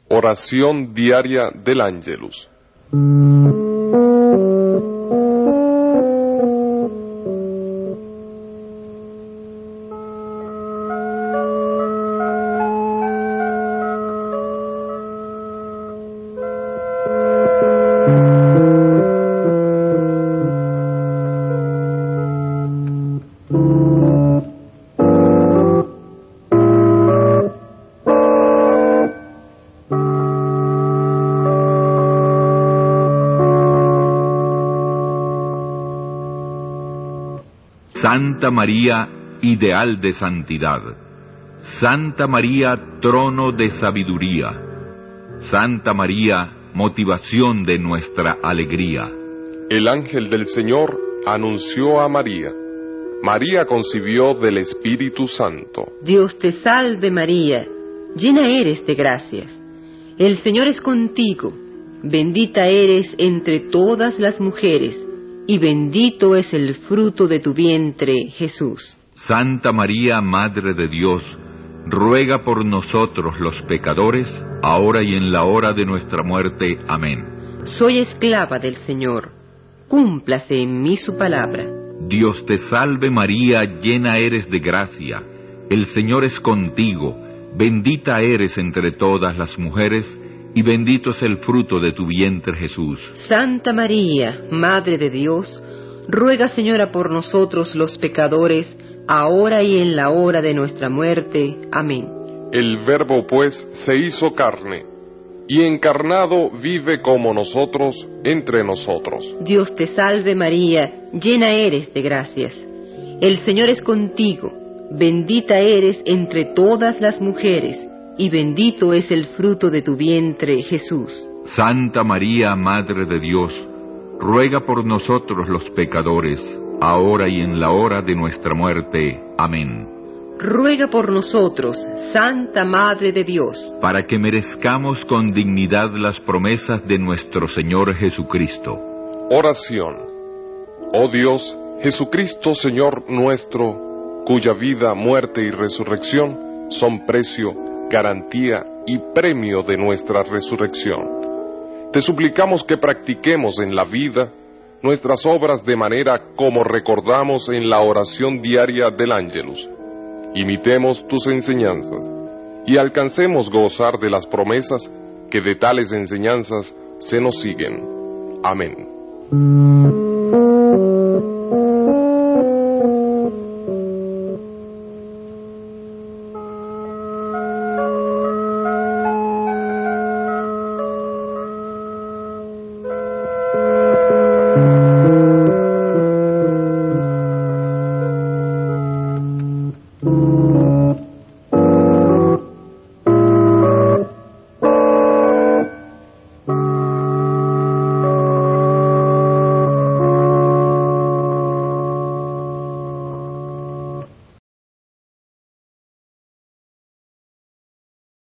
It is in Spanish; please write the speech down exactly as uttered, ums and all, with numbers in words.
Oración diaria del Ángelus. Santa María, ideal de santidad. Santa María, trono de sabiduría. Santa María, motivación de nuestra alegría. El ángel del Señor anunció a María. María concibió del Espíritu Santo. Dios te salve María, llena eres de gracias. El Señor es contigo, bendita eres entre todas las mujeres, y bendito es el fruto de tu vientre, Jesús. Santa María, Madre de Dios, ruega por nosotros los pecadores, ahora y en la hora de nuestra muerte. Amén. Soy esclava del Señor, cúmplase en mí su palabra. Dios te salve María, llena eres de gracia, el Señor es contigo, bendita eres entre todas las mujeres, y bendito es el fruto de tu vientre, Jesús. Santa María, Madre de Dios, ruega, Señora, por nosotros los pecadores, ahora y en la hora de nuestra muerte. Amén. El Verbo, pues, se hizo carne, y encarnado vive como nosotros, entre nosotros. Dios te salve María, llena eres de gracias. El Señor es contigo, bendita eres entre todas las mujeres, y bendito es el fruto de tu vientre, Jesús. Santa María, Madre de Dios, ruega por nosotros los pecadores, ahora y en la hora de nuestra muerte. Amén. Ruega por nosotros, Santa Madre de Dios, para que merezcamos con dignidad las promesas de nuestro Señor Jesucristo. Oración. Oh Dios, Jesucristo, Señor nuestro, cuya vida, muerte y resurrección son precio, garantía y premio de nuestra resurrección. Te suplicamos que practiquemos en la vida nuestras obras de manera como recordamos en la oración diaria del Ángelus. Imitemos tus enseñanzas y alcancemos gozar de las promesas que de tales enseñanzas se nos siguen. Amén.